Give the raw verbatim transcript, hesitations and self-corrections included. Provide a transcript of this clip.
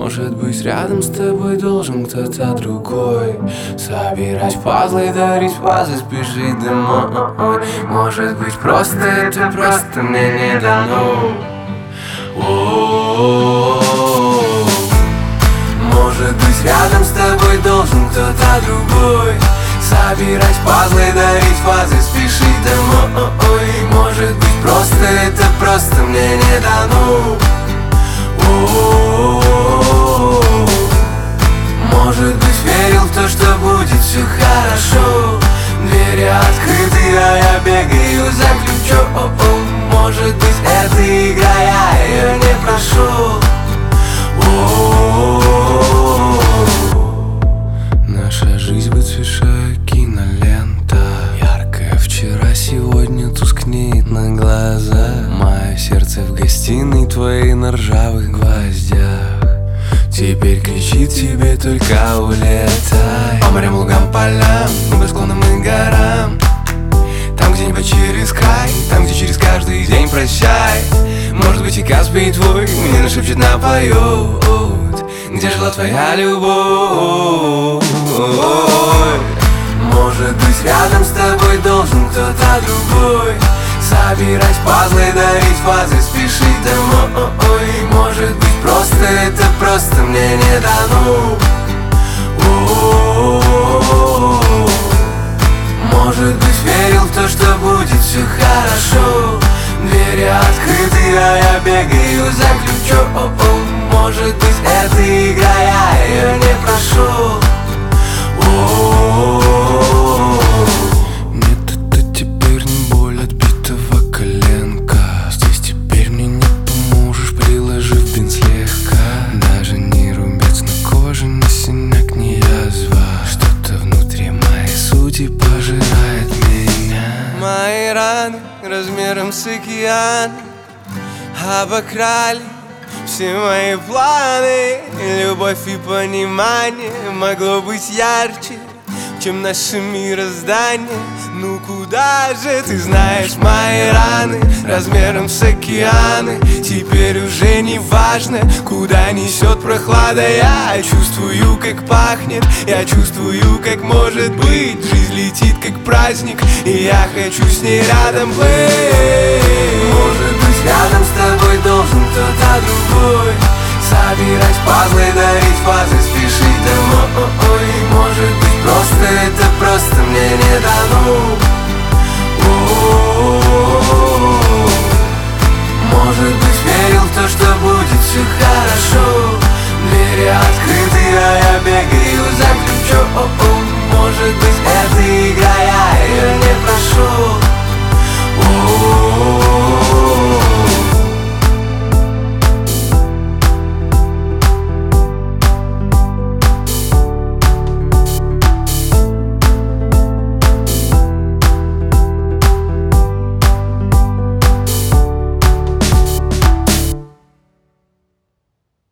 Может быть, рядом с тобой должен кто-то другой собирать пазлы, дарить фазы, спешить домой. Может быть, просто это просто мне не дано. О-о-о-о. Может быть, рядом с тобой должен кто-то другой собирать пазлы, дарить фазы, спешить домой. Может быть, просто это просто мне не дано. О-о-о-о. Может быть, верил в то, что будет все хорошо. Двери открыты, а я бегаю за ключом. Может быть, это игра, я ее не прошел. Наша жизнь выцветшая кинолента, яркая вчера, сегодня тускнеет на глаза. Мое сердце в гостиной твоей на ржавых гвоздях. Теперь кричит тебе только улетай. По морям, лугам, полям, по склонам и горам. Там, где небо через край, там, где через каждый день прощай. Может быть, и Каспий твой мне нашепчет, напоет. Где жила твоя любовь? Может быть, рядом с тобой должен кто-то другой собирать пазлы, дарить фазы, спешить домой. Может быть, просто это просто мне не дано. О-о-о-о. Может быть, верил в то, что будет все хорошо. Двери открыты, а я бегаю за ключом. Может быть, это игра, я ее не прошел. Нет, это теперь не боль отбитого коленка. Здесь теперь мне не поможешь, приложив бинт слегка. Даже не рубец на коже, ни синяк, ни язва. Что-то внутри моей сути пожирает меня. Мои раны размером с океан обокрали все мои планы. Любовь и понимание могло быть ярче, чем наше мироздание. Ну куда же, ты знаешь, мои раны размером с океаны. Теперь уже не важно, куда несет прохлада. Я чувствую, как пахнет, я чувствую, как может быть. Жизнь летит, как праздник, и я хочу с ней рядом быть. Может быть, рядом с тобой должен кто-то другой